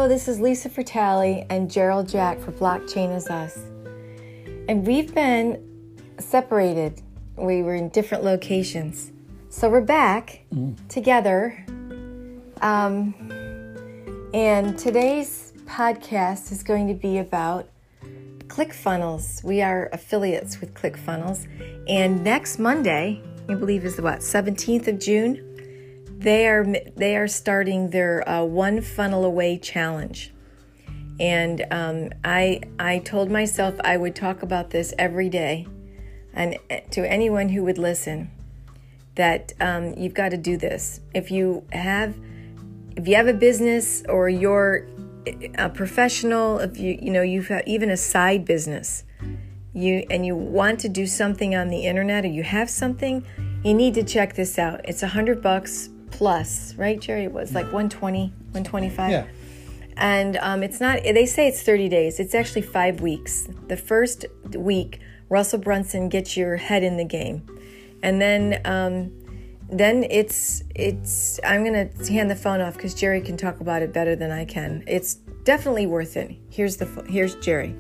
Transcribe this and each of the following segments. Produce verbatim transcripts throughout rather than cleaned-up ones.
Hello, this is Lisa Fratelli and Gerald Jack for Blockchain is Us. And we've been separated. We were in different locations. So we're back mm. together. Um, and today's podcast is going to be about ClickFunnels. We are affiliates with ClickFunnels. And next Monday, I believe is the what, seventeenth of June, they are they are starting their uh, One Funnel Away challenge. And um, I I told myself I would talk about this every day, and to anyone who would listen, that um, you've got to do this. If you have if you have a business or you're a professional, if you you know you've got even a side business, you and you want to do something on the internet, or you have something, you need to check this out. It's a hundred bucks plus, right, Jerry? It was like one twenty, one twenty-five. Yeah. And um, it's not, they say it's thirty days. It's actually five weeks. The first week, Russell Brunson gets your head in the game. And then um, then it's, it's. I'm going to hand the phone off because Jerry can talk about it better than I can. It's definitely worth it. Here's the Here's Jerry.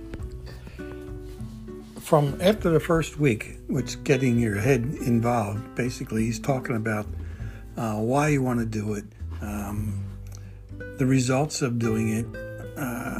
From after the first week, which getting your head involved, basically he's talking about uh, why you want to do it, um, the results of doing it, uh,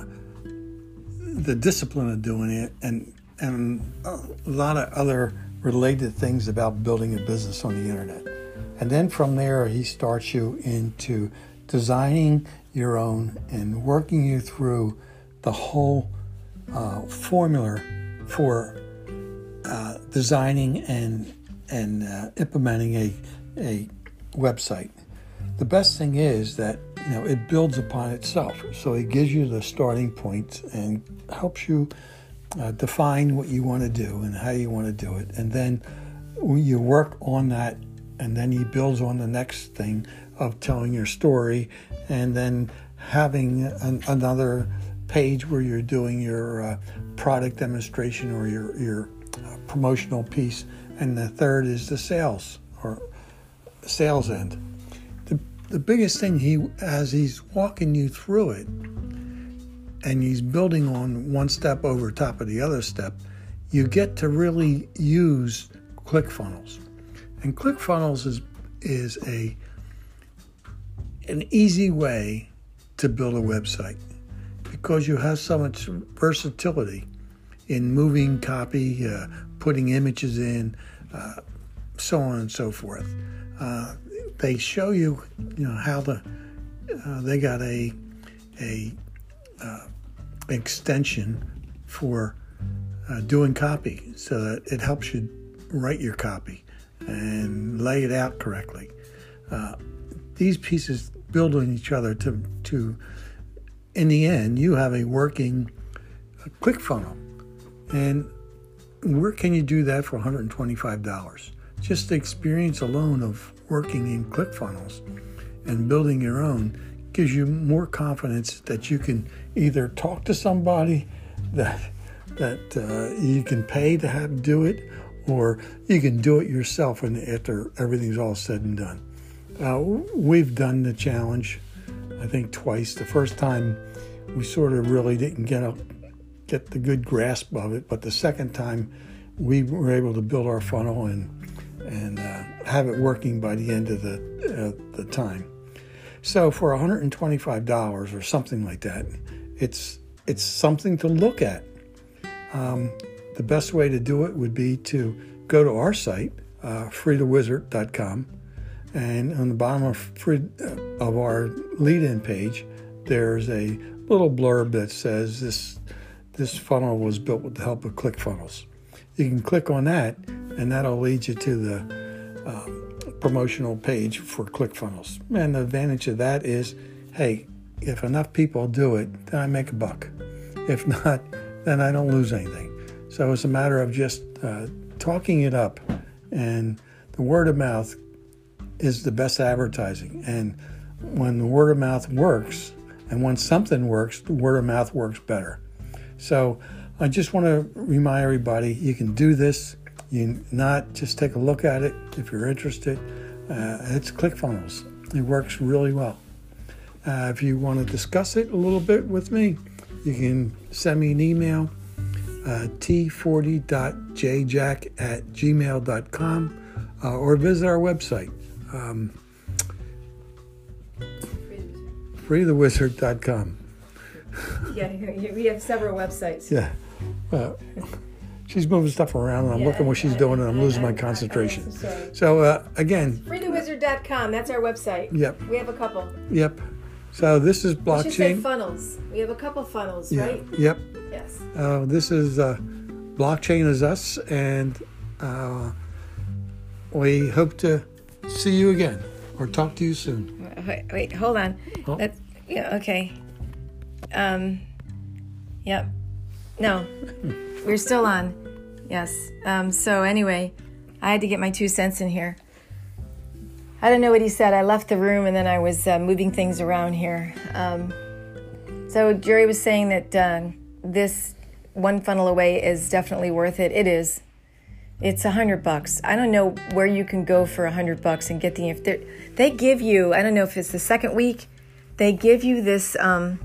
the discipline of doing it, and and a lot of other related things about building a business on the internet. And then from there, he starts you into designing your own and working you through the whole uh, formula for uh, designing and and uh, implementing a a website. The best thing is that you know it builds upon itself. So it gives you the starting point and helps you uh, define what you want to do and how you want to do it. And then you work on that, and then he builds on the next thing of telling your story, and then having an, another page where you're doing your uh, product demonstration or your your uh, promotional piece, and the third is the sales or sales end. The the biggest thing he as he's walking you through it, and he's building on one step over top of the other step, you get to really use ClickFunnels. And ClickFunnels is is a an easy way to build a website because you have so much versatility in moving copy, uh, putting images in, uh, so on and so forth. Uh, they show you, you know, how the uh, they got a a uh, extension for uh, doing copy, so that it helps you write your copy and lay it out correctly. Uh, these pieces build on each other to to. In the end, you have a working ClickFunnel. And where can you do that for one hundred twenty-five dollars? Just the experience alone of working in ClickFunnels and building your own gives you more confidence that you can either talk to somebody that that uh, you can pay to have do it, or you can do it yourself and after everything's all said and done. Uh, we've done the challenge, I think, twice. The first time we sort of really didn't get a, get the good grasp of it, but the second time we were able to build our funnel and and uh, have it working by the end of the uh, the time. So for one hundred twenty-five dollars or something like that, it's it's something to look at. Um, the best way to do it would be to go to our site, uh, free to wizard dot com. And on the bottom of, free, uh, of our lead-in page, there's a little blurb that says this this funnel was built with the help of ClickFunnels. You can click on that, and that'll lead you to the uh, promotional page for ClickFunnels. And the advantage of that is, hey, if enough people do it, then I make a buck. If not, then I don't lose anything. So it's a matter of just uh, talking it up, and the word of mouth is the best advertising. And when the word of mouth works, and when something works, the word of mouth works better. So I just want to remind everybody, you can do this. You not just take a look at it if you're interested. Uh, it's ClickFunnels. It works really well. Uh, if you want to discuss it a little bit with me, you can send me an email, uh, t forty dot j jack at gmail dot com, uh, or visit our website, um, free the wizard dot com. Yeah, we have several websites. Yeah. Uh, she's moving stuff around, and I'm Yeah, looking what she's I- doing, and I'm I- losing I- my I- concentration. I'm sorry. So, uh, again, free the wizard dot com, that's our website. Yep. We have a couple. yep. So this is We should say blockchain. funnels. We have a couple funnels, Yeah. right? Yep. Yes. Uh, this is uh, Blockchain is Us, and uh, we hope to see you again or talk to you soon. Wait, wait hold on. Oh. That's, yeah, okay. Um, yep. No, we're still on. Yes. Um, so anyway, I had to get my two cents in here. I don't know what he said. I left the room and then I was uh, moving things around here. Um, so Jerry was saying that uh, this one funnel away is definitely worth it. It is. It's a hundred bucks. I don't know where you can go for a hundred bucks and get the. If they give you, I don't know if it's the second week, they give you this. Um,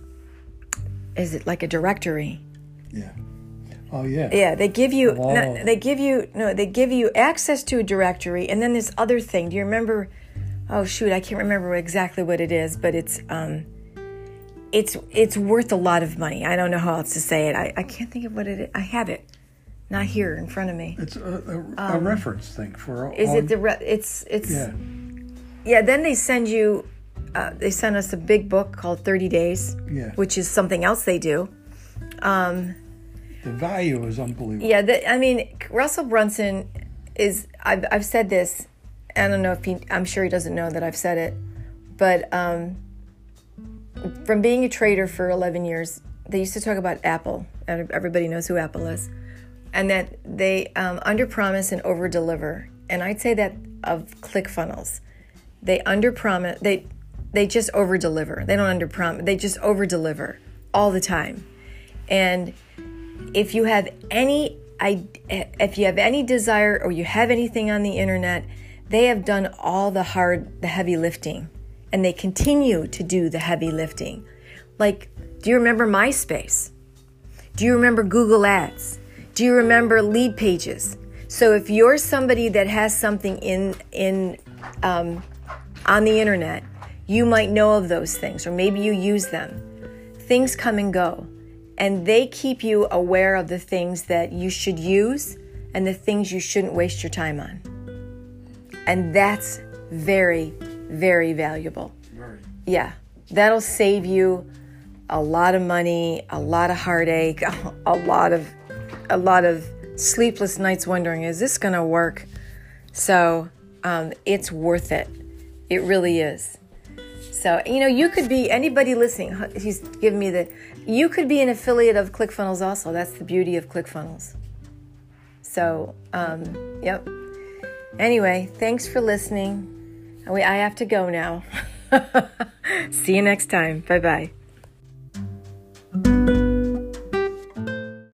is it like a directory? Yeah. Oh yeah. Yeah, they give you. Wow. No, they give you. No, they give you access to a directory, and then this other thing. Do you remember? Oh shoot, I can't remember exactly what it is, but it's um, it's it's worth a lot of money. I don't know how else to say it. I, I can't think of what it is. I have it, not here in front of me. It's a, a, a reference thing for all. Is it the? Re- it's it's. Yeah. Yeah. Then they send you. Uh, they sent us a big book called thirty days, Yeah. which is something else they do. Um, The value is unbelievable. Yeah, the, I mean, Russell Brunson is, I've, I've said this, I don't know if he, I'm sure he doesn't know that I've said it, but um, from being a trader for eleven years, they used to talk about Apple, and everybody knows who Apple is, and that they um, under-promise and over-deliver, and I'd say that of ClickFunnels. They under-promise, they, they just over-deliver. They don't under-promise, they just over-deliver all the time. And if you have any if you have any desire or you have anything on the internet, they have done all the hard, the heavy lifting, and they continue to do the heavy lifting. Like, do you remember MySpace? Do you remember Google Ads? Do you remember lead pages? So if you're somebody that has something in in um, on the internet, you might know of those things, or maybe you use them. Things come and go. And they keep you aware of the things that you should use and the things you shouldn't waste your time on. And that's very, very valuable. Very. Yeah, that'll save you a lot of money, a lot of heartache, a lot of, a lot of sleepless nights wondering, is this going to work? So um, it's worth it. It really is. So, you know, you could be, anybody listening, he's giving me the, you could be an affiliate of ClickFunnels also. That's the beauty of ClickFunnels. So, um, yep. Anyway, thanks for listening. I have to go now. See you next time. Bye-bye.